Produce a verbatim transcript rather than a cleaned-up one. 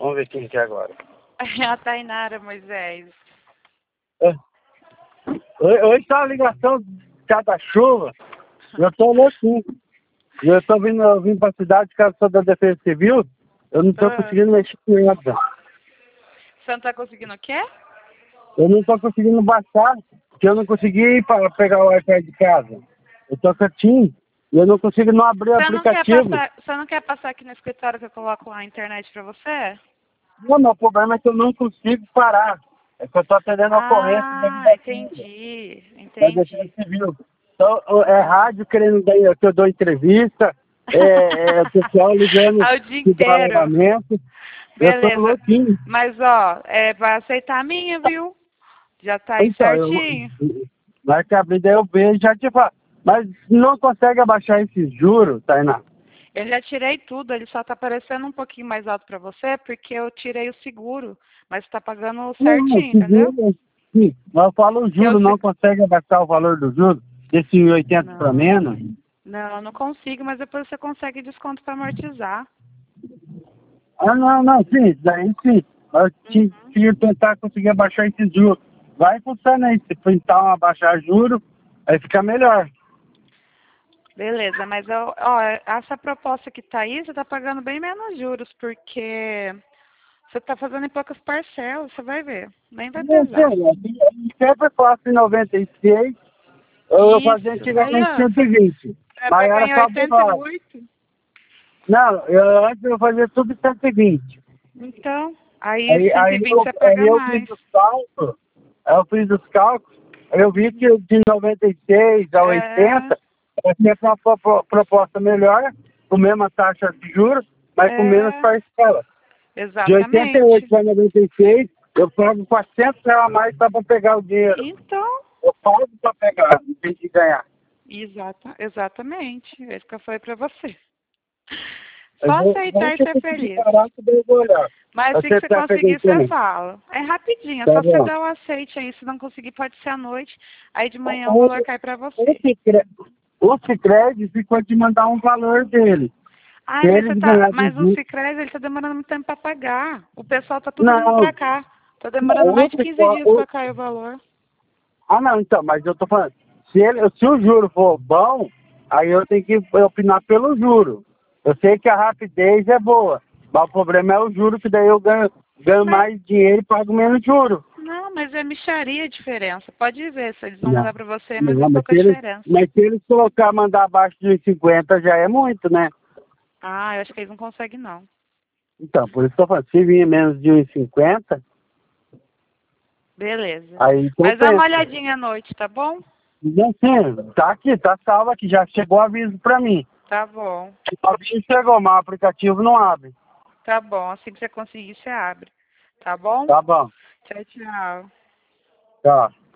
Vamos ver quem que é agora. É a Tainara, Moisés. É. Hoje tá a ligação cada chuva. Eu tô louquinho. Eu tô vindo, eu vim pra cidade, cara, sou da Defesa Civil. Eu não tô Ah. conseguindo mexer com nada. Você não tá conseguindo o quê? Eu não tô conseguindo baixar, porque eu não consegui ir para pegar o Wi-Fi de casa. Eu tô quietinho e eu não consigo não abrir o Você não quer aplicativo. passar, você não quer passar aqui no escritório que eu coloco a internet pra você? Não, meu problema é que eu não consigo parar. É que eu tô atendendo a ocorrência Ah, entendi, da Defesa entendi. Civil. Então, é rádio querendo dar, que eu dou entrevista, é, é o pessoal ligando Ah, o dia que dá inteiro. alojamento. Eu tô Beleza. louquinho. Mas, ó, é, vai aceitar a minha, viu? Já tá aí Então, eu, certinho. vai que abrir, daí eu vejo já te falo. Mas não consegue abaixar esses juros, Tainá? Eu já tirei tudo, ele só tá parecendo um pouquinho mais alto pra você, porque eu tirei o seguro. Mas tá pagando Não, certinho, entendeu? seguro, sim. Mas eu falo o Que eu juro, não se- consegue abaixar o valor do juro, desse oitenta para Não, menos? não, eu não consigo, mas depois você consegue desconto pra amortizar. Ah, não, não, sim, daí sim. Eu tinha Uhum. que tentar conseguir abaixar esses juros. Vai funcionando aí, se tentar um abaixar juro, aí fica melhor. Beleza, mas eu, ó, essa proposta que tá aí, você tá pagando bem menos juros, porque você tá fazendo em poucas parcelas, você vai ver. Nem vai Não, pesar. sim, sempre faço em noventa e seis, eu fazia Isso. Aí, antigamente ó, cento e você vinte, você vai mas era ganhar oitenta e fabuloso. oito Não, eu, antes eu fazia tudo cento e vinte. Então, aí Aí, cento e aí, vinte eu, você aí paga eu fiz mais. os cálculos, aí eu fiz os cálculos, aí eu vi que de noventa e seis a É, oitenta é sempre uma pro- pro- proposta melhor, com a mesma taxa de juros, mas com menos é, parcela. De oitenta e oito exatamente. para noventa e seis, eu pago quatrocentos reais a mais só para pegar o dinheiro. Então, Eu pago para pegar, em vez de ganhar. exata, exatamente. Esse que eu falei pra você. Eu Só vou, vou aceitar e que eu ser conseguir feliz. parar, que daí eu vou olhar. Mas assim que Você você tá conseguir, pegando você também. fala. É rapidinho, é Tá só você bom. dar o aceite aí. Se não conseguir, pode ser à noite. Aí de manhã o O, valor cai pra o, você. Cicred, o Cicred ficou de mandar um valor dele. Se Ai, mas eles você tá. ganharem Mas o de... Sicredi, ele tá demorando muito tempo pra pagar. O pessoal tá tudo vindo Não, pra cá. Tá não, demorando o, mais de quinze Cicred- dias o, pra cair o valor. ah não, então, mas eu tô falando, se, ele, se o juro for bom, aí eu tenho que opinar pelo juro. Eu sei que a rapidez é boa, mas o problema é o juro, que daí eu ganho, ganho Mas, mais dinheiro e pago menos juro. não, mas é micharia a diferença. Pode ver se eles vão Não, mandar pra você, mas é não, mas pouca se eles, diferença. mas se eles colocar, mandar abaixo de cinquenta já é muito, né? Ah, eu acho que eles não conseguem, não. Então, por isso que eu falo, se vir menos de um e cinquenta, Beleza. aí Mas dá uma compensa. olhadinha à noite, tá bom? Não, sim, tá aqui, tá salvo aqui, já chegou o aviso pra mim. Tá bom. O aviso chegou, mas o aplicativo não abre. Tá bom. Assim que você conseguir, você abre. Tá bom? Tá bom, Tchau, tchau. tá.